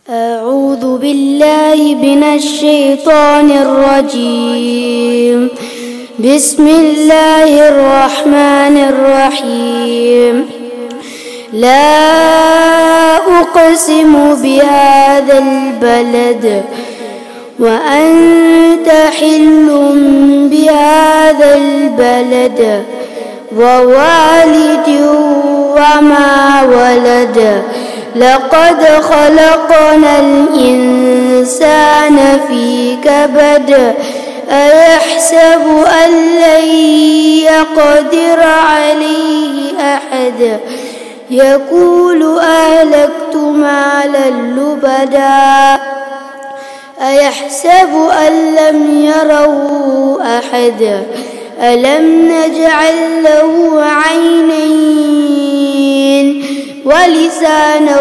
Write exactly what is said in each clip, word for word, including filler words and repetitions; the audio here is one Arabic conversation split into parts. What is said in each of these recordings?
أعوذ بالله من الشيطان الرجيم. بسم الله الرحمن الرحيم. لا أقسم بهذا البلد وأنت حل بهذا البلد ووالد وما ولد. لقد خلقنا الإنسان في كبد. أيحسب أن لن يقدر عليه أحد. يقول أهلكت مالا لبدا. أيحسب أن لم يره أحد. ألم نجعل له عينين ولسانا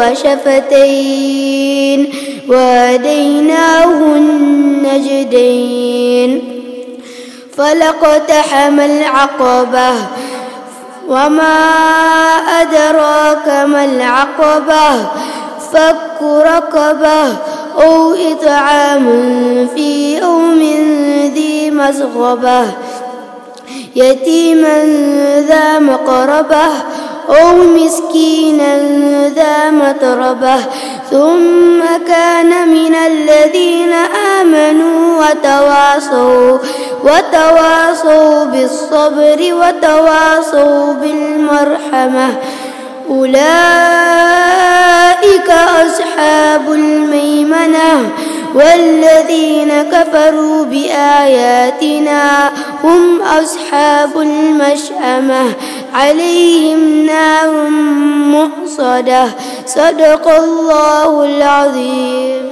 وشفتين وهديناه النجدين. فلاقتحم العقبة وما أدراك ما العقبة. فك رقبة أو إطعام في يوم ذي مسغبة يتيما ذا مقربة أو مسكينا ذا متربة. ثم كان من الذين آمنوا وتواصوا وتواصوا بالصبر وتواصوا بالمرحمة. أولئك أصحاب الميمنة. والذين كفروا بآياتنا هم أصحاب المشأمة. عليهم نار مؤصدة. صدق الله العظيم.